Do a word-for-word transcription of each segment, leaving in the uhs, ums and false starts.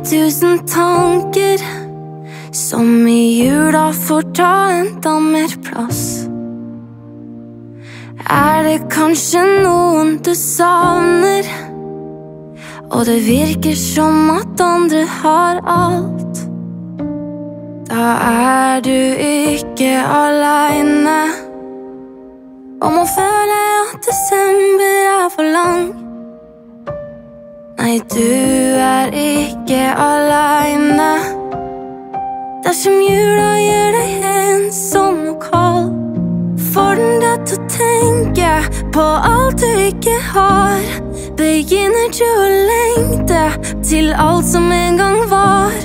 tusen tanker som i jula får ta enda mer plass. Er det kanskje noen du savner, og det virker som at andre har alt? Da er du ikke alene om å føle at desember er for lang. Nei, du er ikke alene dersom jula gjør deg ensom og kald. Får den deg til å tenke på alt du ikke har? Begynner du å lengte til alt som en gang var?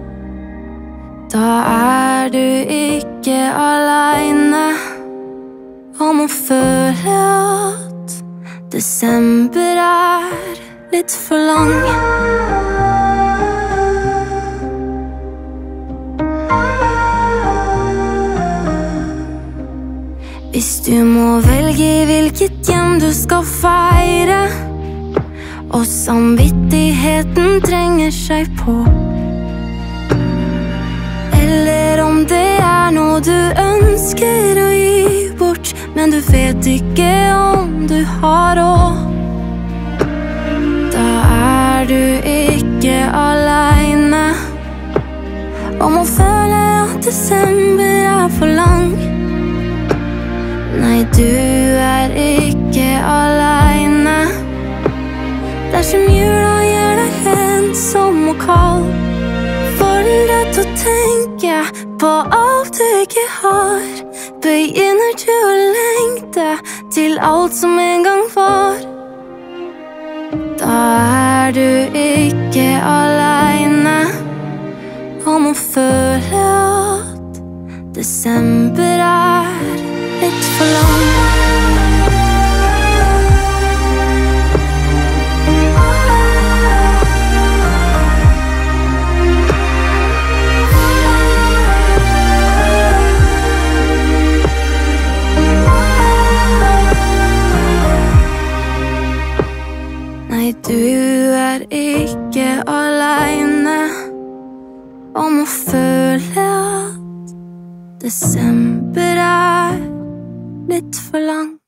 Da er du ikke alene om å føle at desember er litt for lang. Hvis du må velge hvilket hjem du skal feire, og samvittigheten trenger seg på, eller om det er noe du ønsker å gi bort, men du vet ikke om du har råd, da er du ikke alene om å føle at desember er for lang. Nei, du er ikke alene dersom jula gjør deg ensom og kald. Får den deg til å tenke på alt du ikke har? Begynner du å lengte til alt som en gang var? Da er du ikke alene om å føle at desember er litt for lang. Nei, du er ikke alene om å føle at desember er litt for lang.